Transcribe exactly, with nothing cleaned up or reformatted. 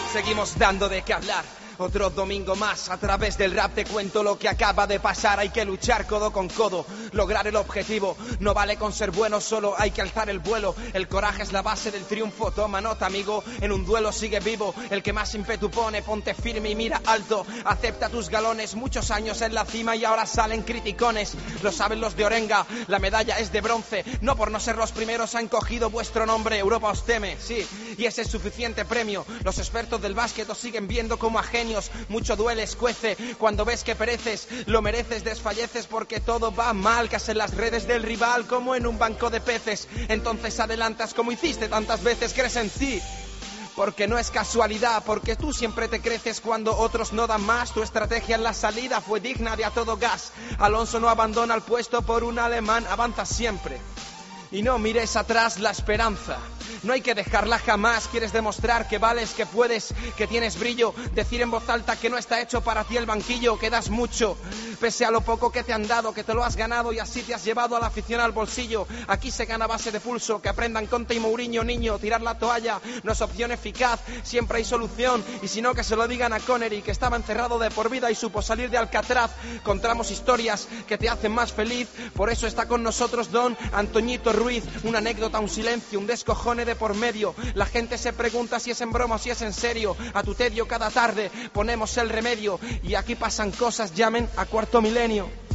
Seguimos dando de qué hablar. Otro domingo más, a través del rap te cuento lo que acaba de pasar. Hay que luchar codo con codo, lograr el objetivo. No vale con ser bueno, solo hay que alzar el vuelo. El coraje es la base del triunfo, toma nota amigo. En un duelo sigue vivo, el que más ímpetu pone. Ponte firme y mira alto, acepta tus galones. Muchos años en la cima y ahora salen criticones. Lo saben los de Orenga, la medalla es de bronce. No por no ser los primeros han cogido vuestro nombre. Europa os teme, sí, y ese es suficiente premio. Los expertos del básquet os siguen viendo como a genios. Mucho duele, escuece, cuando ves que pereces, lo mereces, desfalleces porque todo va mal, casi en las redes del rival como en un banco de peces. Entonces adelantas como hiciste tantas veces, crees en ti. Porque no es casualidad, porque tú siempre te creces cuando otros no dan más. Tu estrategia en la salida fue digna de a todo gas. Alonso no abandona el puesto por un alemán, avanza siempre. Y no mires atrás la esperanza, no hay que dejarla jamás. Quieres demostrar que vales, que puedes, que tienes brillo. Decir en voz alta que no está hecho para ti el banquillo, que das mucho, pese a lo poco que te han dado, que te lo has ganado y así te has llevado a la afición al bolsillo. Aquí se gana a base de pulso, que aprendan Conte y Mourinho, niño. Tirar la toalla no es opción eficaz, siempre hay solución. Y si no, que se lo digan a Connery, que estaba encerrado de por vida y supo salir de Alcatraz. Contamos historias que te hacen más feliz, por eso está con nosotros Don Antoñito Ruiz. Una anécdota, un silencio, un descojone de por medio. La gente se pregunta si es en broma o si es en serio. A tu tedio cada tarde ponemos el remedio. Y aquí pasan cosas, llamen a Cuarto Milenio.